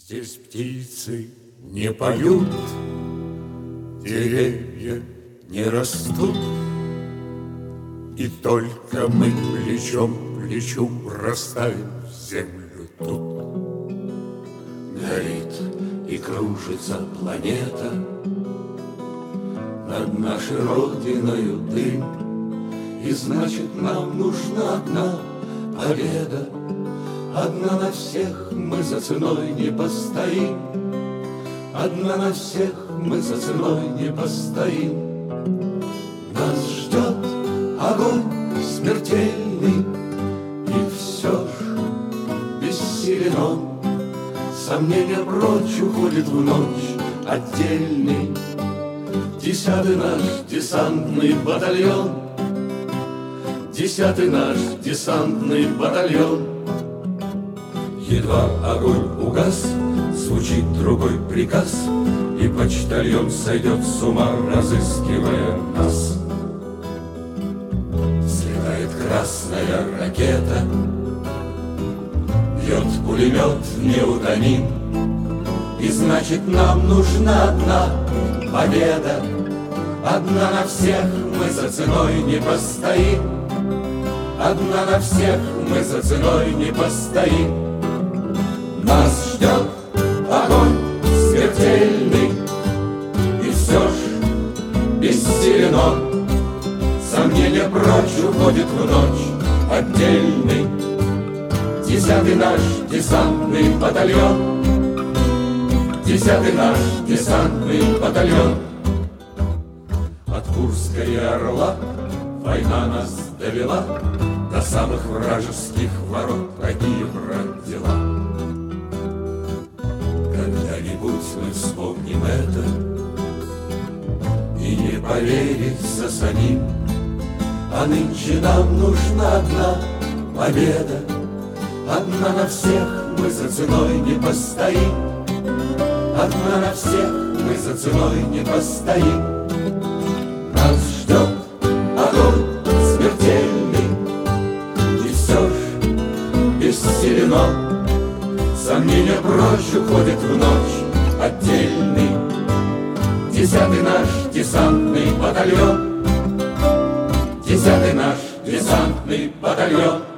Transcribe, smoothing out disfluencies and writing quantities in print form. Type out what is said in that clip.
Здесь птицы не поют, деревья не растут, и только мы плечом к плечу растаем в землю тут. Горит и кружится планета, над нашей родиною дым, и значит, нам нужна одна победа. Одна на всех мы за ценой не постоим, одна на всех мы за ценой не постоим. Нас ждет огонь смертельный, и все ж бессилен он. Сомнения прочь уходит в ночь отдельный 10-й наш десантный батальон, 10-й наш десантный батальон. Едва огонь угас, звучит другой приказ, и почтальон сойдет с ума, разыскивая нас. Взлетает красная ракета, бьет пулемет неутомим, и значит, нам нужна одна победа. Одна на всех мы за ценой не постоим, одна на всех мы за ценой не постоим. Нас ждет огонь смертельный, и все ж бессилен он. Сомнения прочь уходит в ночь отдельный 10-й наш десантный батальон, 10-й наш десантный батальон. От Курска и Орла война нас довела до самых вражеских ворот. Такие, брат, дела. Когда-нибудь мы вспомним это и не поверится самим. А нынче нам нужна одна победа. Одна на всех мы за ценой не постоим, одна на всех мы за ценой не постоим. Нас ждет огонь смертельный, и все ж бессилен он. Сомнения прочь уходит в ночь отдельный 10-й наш десантный батальон, 10-й наш десантный батальон.